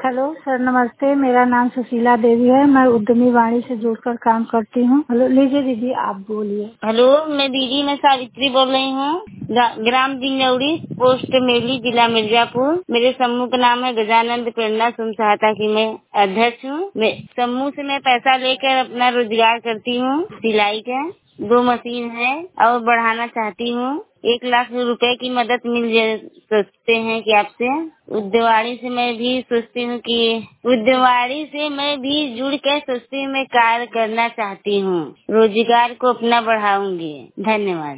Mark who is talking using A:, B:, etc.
A: Hello sir, नमस्ते। मेरा नाम सुशीला देवी है। मैं उद्यमी वाणी से जुड़कर काम करती हूँ। हेलो, लीजिए दीदी, आप बोलिए। हेलो, मैं सावित्री बोल रही हूँ। ग्राम दिंगौड़ी, पोस्ट मेली, जिला मिर्जापुर। मेरे समूह का नाम है गजानंद प्रेरणा स्वयं सहायता की। मैं अध्यक्ष हूँ। मैं समूह से मैं पैसा लेकर अपना रोजगार करती हूँ, सिलाई का। 2 मशीन है और बढ़ाना चाहती हूँ। 1 लाख रुपए की मदद मिल सकते हैं कि आपसे। उद्यवाड़ी से मैं भी सोचती हूँ कि उद्यवाड़ी से मैं भी जुड़ के सोचती हूँ, मैं कार्य करना चाहती हूँ। रोजगार को अपना बढ़ाऊंगी। धन्यवाद।